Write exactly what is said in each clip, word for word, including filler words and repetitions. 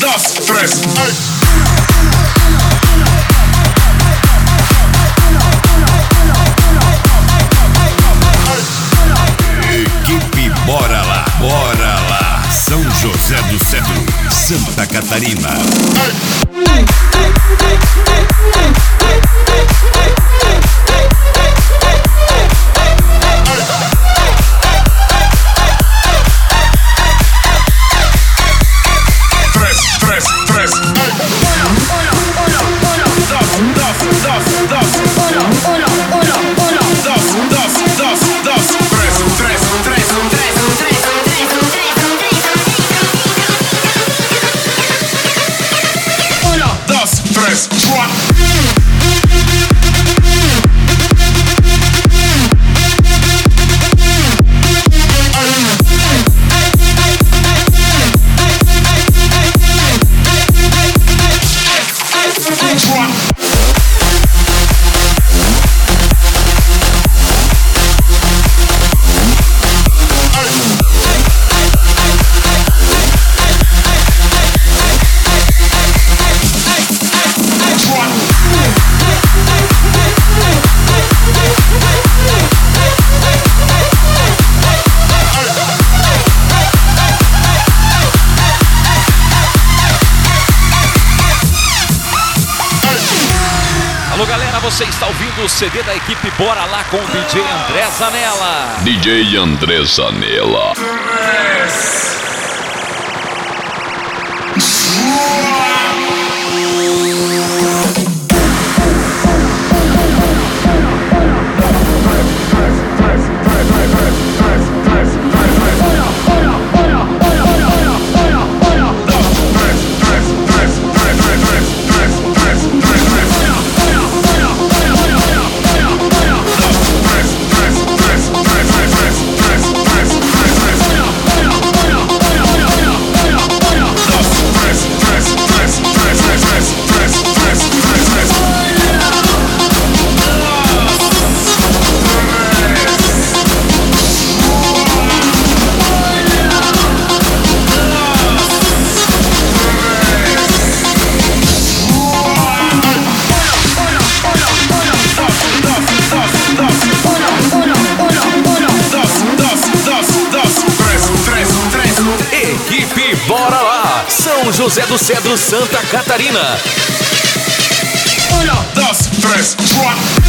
dos, três, ai. Equipe Bora Lá, Bora Lá, São José do Cedro, Santa Catarina. Ai. Três, três, três, ai. Dos, dos, dos, dos. Dos, dos, dos, dos. Três, três, três, três, três, dos, três, quatro. Alô galera, você está ouvindo o C D da equipe Bora Lá com o D J André Zanella. D J André Zanella. Equipe Bora Lá, São José do Cedro, Santa Catarina. Um, dois, três, quatro.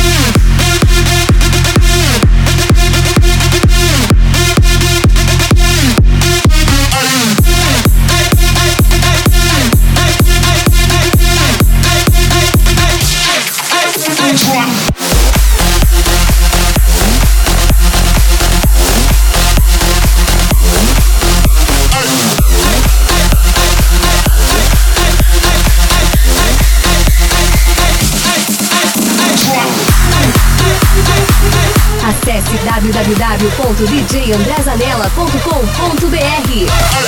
Acesse w w w ponto d j andré zanella ponto com ponto b r.